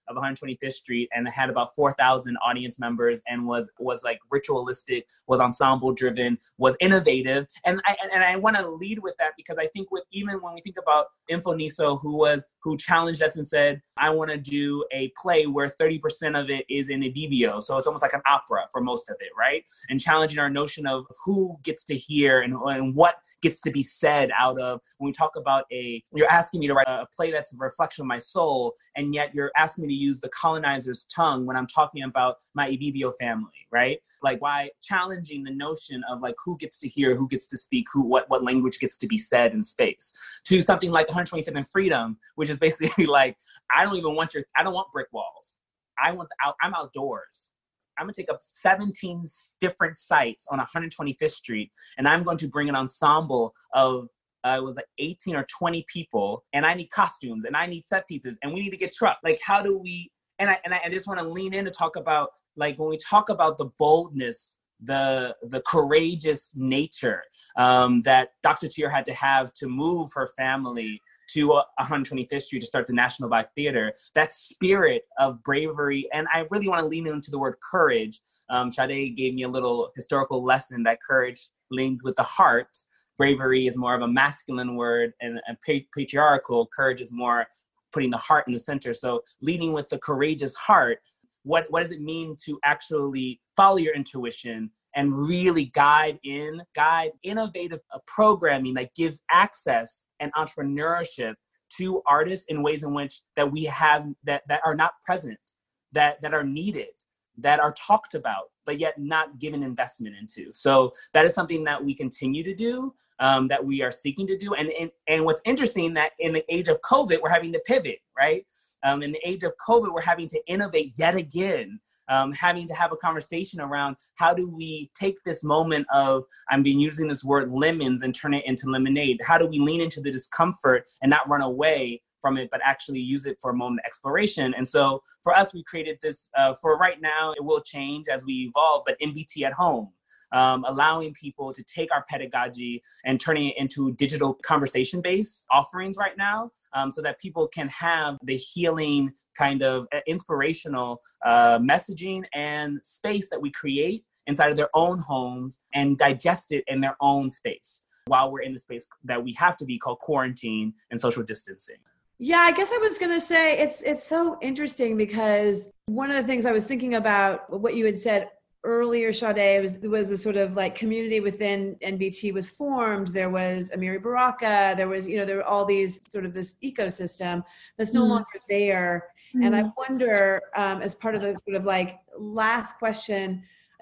of 125th Street and had about 4,000 audience members and was like ritualistic, was ensemble driven, was innovative. And I want to lead with that because I think even when we think about Infoniso, who challenged us and said, I want to do a play where 30% of it is in Ibibio. So it's almost like an opera for most of it, right? And challenging our notion of who gets to hear and what gets to be said out of, when we talk about you're asking me to write a play that's a reflection of my soul, and yet you're asking me to use the colonizer's tongue when I'm talking about my Ibibio family, right? Like, why challenging the notion of like who gets to hear, who gets to speak, what language gets to be said in space, to something like 125th and Freedom, which is basically like, I don't want brick walls. I'm outdoors. I'm gonna take up 17 different sites on 125th Street, and I'm going to bring an ensemble of it was like 18 or 20 people, and I need costumes, and I need set pieces, and we need to get trucked. Like, how do we? And I just want to lean in to talk about, like, when we talk about the boldness, the courageous nature that Dr. Tier had to have to move her family to 125th Street to start the National Black Theater, that spirit of bravery. And I really want to lean into the word courage. Sade gave me a little historical lesson that courage leans with the heart. Bravery is more of a masculine word, and patriarchal. Courage is more putting the heart in the center. So leading with the courageous heart, what does it mean to actually follow your intuition and really guide innovative programming that gives access and entrepreneurship to artists in ways in which that we have that are not present, that are needed, that are talked about, but yet not given investment into. So that is something that we continue to do, that we are seeking to do. And what's interesting, that in the age of COVID, we're having to pivot, right? In the age of COVID, we're having to innovate yet again, having to have a conversation around how do we take this moment of, I've been using this word lemons, and turn it into lemonade. How do we lean into the discomfort and not run away from it, but actually use it for a moment of exploration? And so for us, we created this, for right now, it will change as we evolve, but MBT at home, allowing people to take our pedagogy and turning it into digital conversation-based offerings right now, so that people can have the healing kind of inspirational messaging and space that we create inside of their own homes and digest it in their own space while we're in the space that we have to be, called quarantine and social distancing. Yeah, I guess I was going to say it's so interesting because one of the things I was thinking about, what you had said earlier, Sade, was a sort of like community within NBT was formed. There was Amiri Baraka. There was, there were all these sort of this ecosystem that's no longer there. And I wonder, as part of the sort of like last question,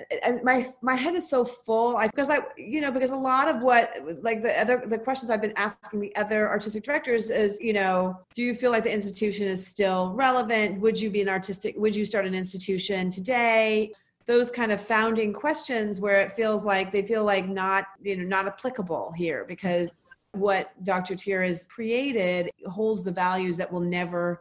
my head is so full because a lot of what, like the questions I've been asking the other artistic directors is, do you feel like the institution is still relevant? Would you start an institution today? Those kind of founding questions where they feel like not applicable here, because what Dr. Tier has created holds the values that will never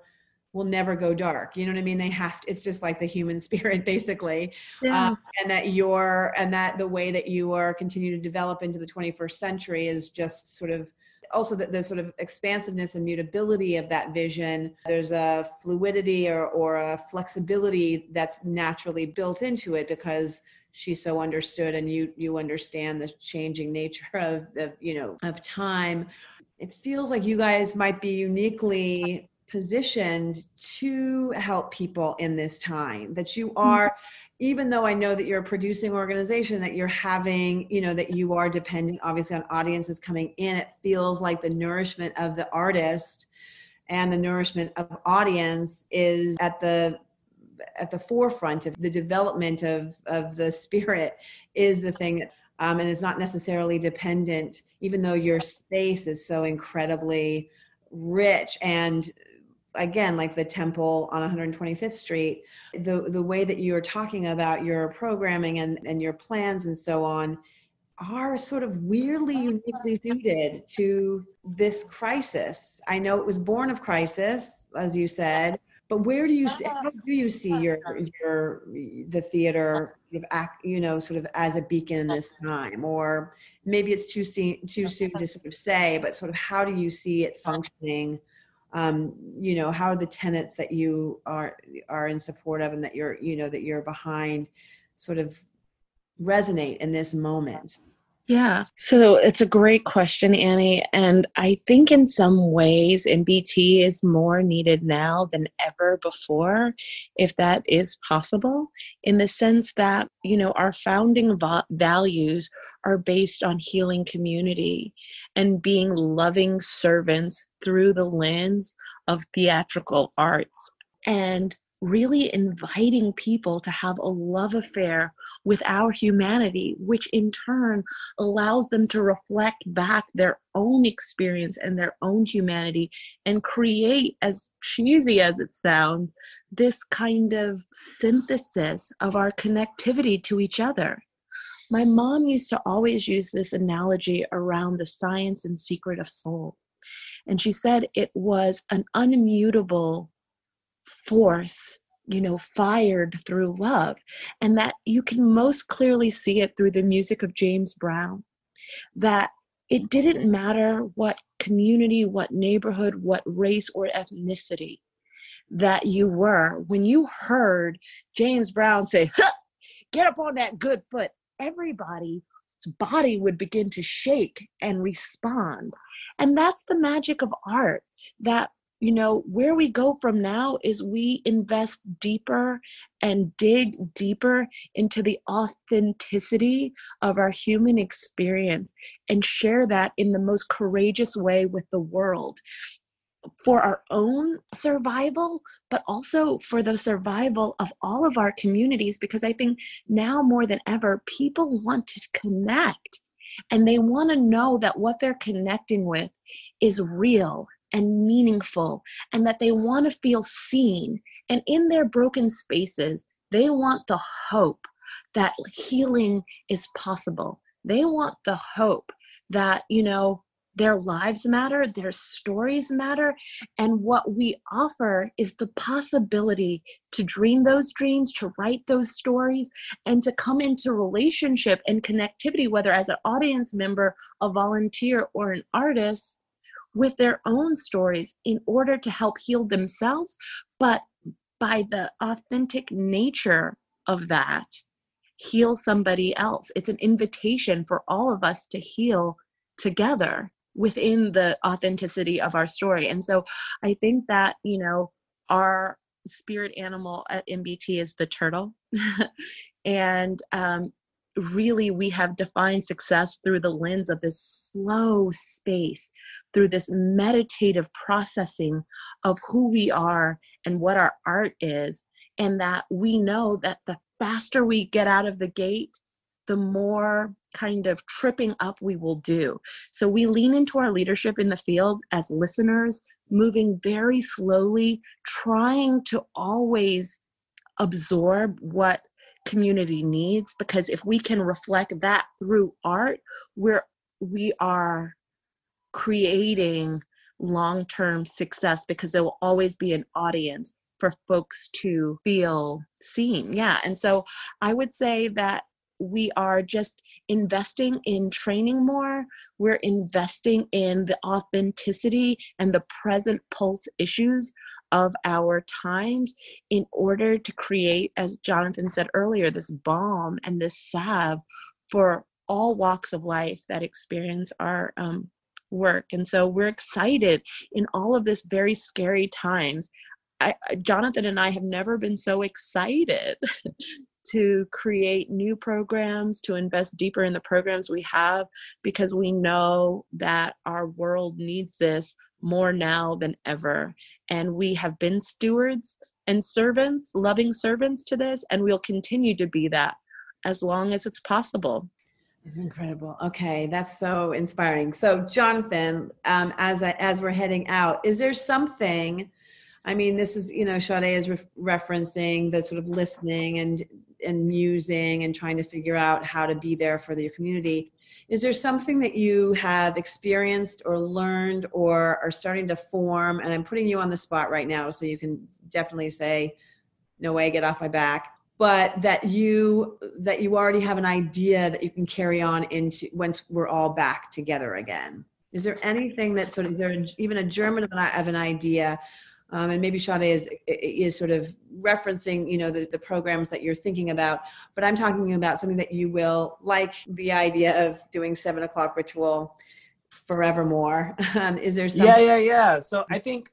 go dark. You know what I mean? It's just like the human spirit, basically. Yeah. And that the way that you are continuing to develop into the 21st century is just sort of also the sort of expansiveness and mutability of that vision. There's a fluidity or a flexibility that's naturally built into it because she's so understood, and you understand the changing nature of time. It feels like you guys might be uniquely positioned to help people in this time, that you are, even though I know that you're a producing organization, that you're having, that you are dependent obviously on audiences coming in. It feels like the nourishment of the artist and the nourishment of audience is at the forefront of the development of the spirit is the thing. And it's not necessarily dependent, even though your space is so incredibly rich. And again, like the temple on 125th Street, the way that you're talking about your programming and your plans and so on are sort of weirdly uniquely suited to this crisis. I know it was born of crisis, as you said, but how do you see the theater sort of as a beacon in this time? Or maybe it's too soon to sort of say, but sort of how do you see it functioning How are the tenets that you are in support of and that you're behind sort of resonate in this moment? Yeah. So it's a great question, Annie. And I think in some ways MBT is more needed now than ever before, if that is possible, in the sense that, our founding values are based on healing community and being loving servants through the lens of theatrical arts, and really inviting people to have a love affair with our humanity, which in turn allows them to reflect back their own experience and their own humanity and create, as cheesy as it sounds, this kind of synthesis of our connectivity to each other. My mom used to always use this analogy around the science and secret of soul. And she said it was an unmutable force, fired through love, and that you can most clearly see it through the music of James Brown, that it didn't matter what community, what neighborhood, what race or ethnicity that you were. When you heard James Brown say, get up on that good foot, everybody's body would begin to shake and respond. And that's the magic of art, that where we go from now is we invest deeper and dig deeper into the authenticity of our human experience and share that in the most courageous way with the world, for our own survival, but also for the survival of all of our communities. Because I think now more than ever, people want to connect, and they want to know that what they're connecting with is real and meaningful, and that they want to feel seen. And in their broken spaces, they want the hope that healing is possible. They want the hope that, their lives matter, their stories matter. And what we offer is the possibility to dream those dreams, to write those stories, and to come into relationship and connectivity, whether as an audience member, a volunteer, or an artist, with their own stories in order to help heal themselves, but by the authentic nature of that, heal somebody else. It's an invitation for all of us to heal together within the authenticity of our story. And so I think that, our spirit animal at MBT is the turtle. And really, we have defined success through the lens of this slow space, through this meditative processing of who we are and what our art is. And that we know that the faster we get out of the gate, the more kind of tripping up we will do. So we lean into our leadership in the field as listeners, moving very slowly, trying to always absorb what community needs, because if we can reflect that through art, we are creating long-term success, because there will always be an audience for folks to feel seen. Yeah. And so I would say that we are just investing in training more. We're investing in the authenticity and the present pulse issues of our times in order to create, as Jonathan said earlier, this balm and this salve for all walks of life that experience our work. And so we're excited in all of this very scary times. Jonathan and I have never been so excited to create new programs, to invest deeper in the programs we have, because we know that our world needs this more now than ever. And we have been stewards and servants, loving servants to this, and we'll continue to be that as long as it's possible. It's incredible. Okay, that's so inspiring. So Jonathan, as we're heading out, is there something, I mean, this is, Sade is referencing the sort of listening and musing and trying to figure out how to be there for your community. Is there something that you have experienced or learned or are starting to form? And I'm putting you on the spot right now, so you can definitely say, no way, get off my back. But that you already have an idea that you can carry on into once we're all back together again. Is there anything that sort of, is there even a germ of an idea? And maybe Sade is sort of referencing, the programs that you're thinking about, but I'm talking about something that you will like, the idea of doing 7:00 ritual forevermore. Is there something? Yeah. So I think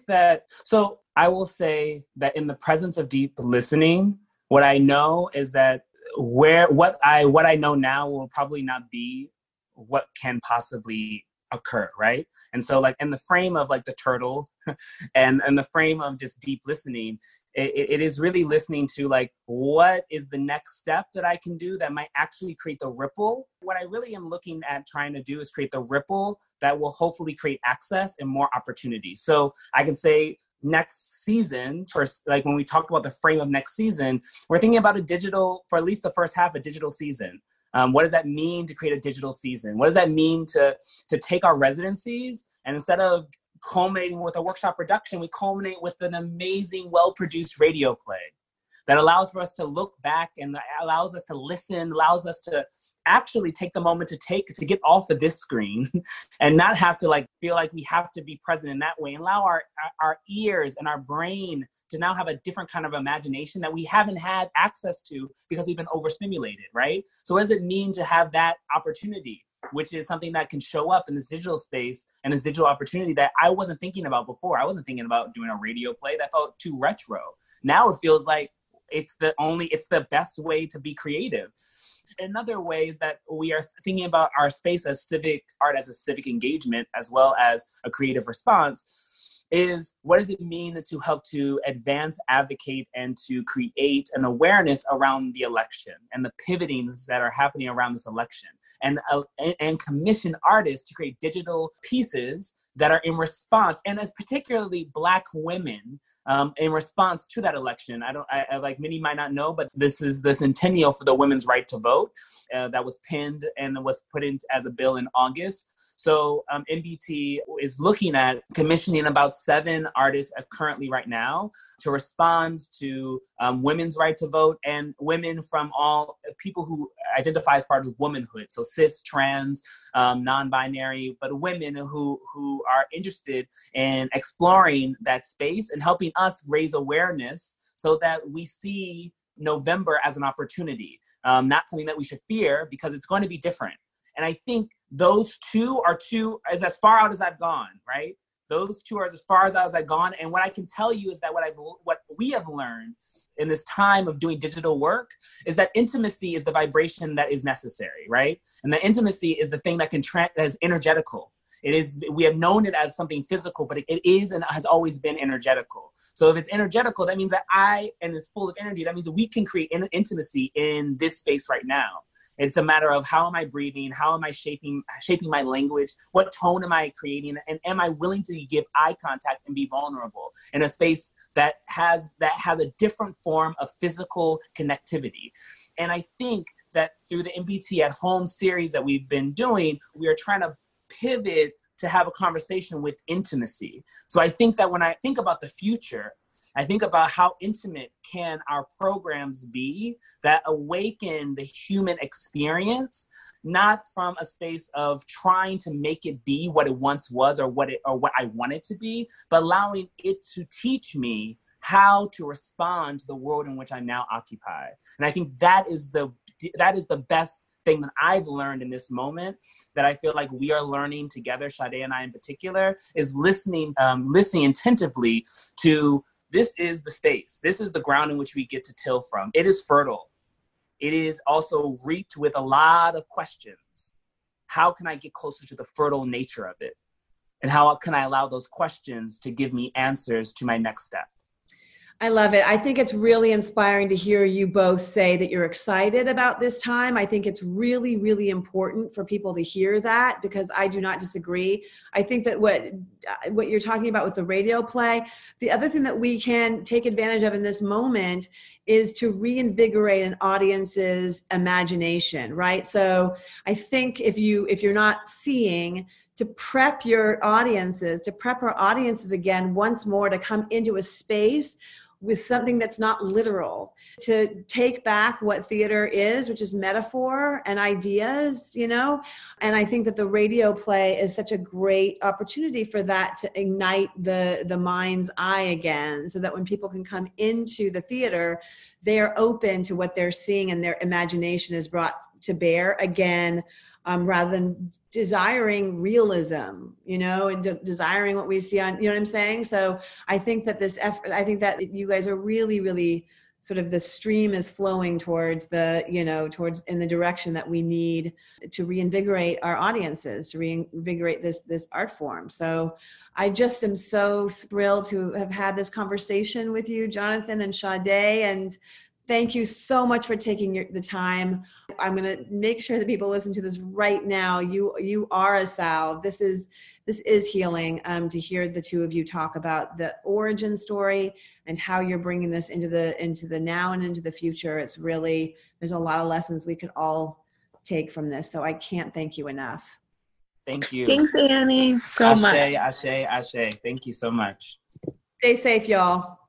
so I will say that in the presence of deep listening, what I know is that what I know now will probably not be what can possibly occur, right? And so like in the frame of like the turtle and the frame of just deep listening, it is really listening to like, what is the next step that I can do that might actually create the ripple? What I really am looking at trying to do is create the ripple that will hopefully create access and more opportunities. So I can say next season, first, like when we talk about the frame of next season, we're thinking about for at least the first half, a digital season. What does that mean to create a digital season? What does that mean to take our residencies and instead of culminating with a workshop production, we culminate with an amazing, well-produced radio play that allows for us to look back and allows us to listen, allows us to actually take the moment to get off of this screen and not have to like feel like we have to be present in that way, and allow our ears and our brain to now have a different kind of imagination that we haven't had access to because we've been overstimulated, right? So what does it mean to have that opportunity, which is something that can show up in this digital space and this digital opportunity that I wasn't thinking about before? I wasn't thinking about doing a radio play. That felt too retro. Now it feels like it's the best way to be creative. Another way is that we are thinking about our space as civic art, as a civic engagement, as well as a creative response, is what does it mean to help to advance, advocate, and to create an awareness around the election and the pivotings that are happening around this election, and commission artists to create digital pieces that are in response, and as particularly Black women, in response to that election. I like many might not know, but this is the centennial for the women's right to vote that was pinned and was put in as a bill in August. So MBT is looking at commissioning about 7 artists currently right now to respond to women's right to vote, and women from all people who identify as part of womanhood. So cis, trans, non-binary, but women who are interested in exploring that space and helping us raise awareness so that we see November as an opportunity, not something that we should fear, because it's going to be different. And I think those two are as far out as I've gone, right? Those two are as far as I've gone. And what I can tell you is that what we have learned in this time of doing digital work is that intimacy is the vibration that is necessary, right? And the intimacy is the thing that that is energetical. It is, we have known it as something physical, but it is and has always been energetical. So if it's energetical, that means that and is full of energy. That means that we can create intimacy in this space right now. It's a matter of how am I breathing? How am I shaping my language? What tone am I creating? And am I willing to give eye contact and be vulnerable in a space that has a different form of physical connectivity? And I think that through the MBT at Home series that we've been doing, we are trying to pivot to have a conversation with intimacy. So I think that when I think about the future, I think about how intimate can our programs be that awaken the human experience, not from a space of trying to make it be what it once was or what I want it to be, but allowing it to teach me how to respond to the world in which I now occupy. And I think that is the best thing that I've learned in this moment, that I feel like we are learning together, Sade and I in particular, is listening attentively to, this is the space. This is the ground in which we get to till from. It is fertile. It is also reaped with a lot of questions. How can I get closer to the fertile nature of it? And how can I allow those questions to give me answers to my next step? I love it. I think it's really inspiring to hear you both say that you're excited about this time. I think it's really, really important for people to hear that, because I do not disagree. I think that what you're talking about with the radio play, the other thing that we can take advantage of in this moment is to reinvigorate an audience's imagination, right? So I think if you're not seeing, to prep our audiences again once more to come into a space with something that's not literal, to take back what theater is, which is metaphor and ideas, you know? And I think that the radio play is such a great opportunity for that, to ignite the mind's eye again, so that when people can come into the theater, they're open to what they're seeing and their imagination is brought to bear again, rather than desiring realism, you know, and desiring what we see on, you know what I'm saying? So I think that this effort, I think that you guys are really, really sort of, the stream is flowing towards the, you know, towards in the direction that we need to reinvigorate our audiences, to reinvigorate this art form. So I just am so thrilled to have had this conversation with you, Jonathan and Sade, and thank you so much for taking the time. I'm going to make sure that people listen to this right now. You are a salve. This is healing, to hear the two of you talk about the origin story and how you're bringing this into the now and into the future. It's really, there's a lot of lessons we could all take from this. So I can't thank you enough. Thank you. Thanks, Annie, so much. Ashe. Thank you so much. Stay safe, y'all.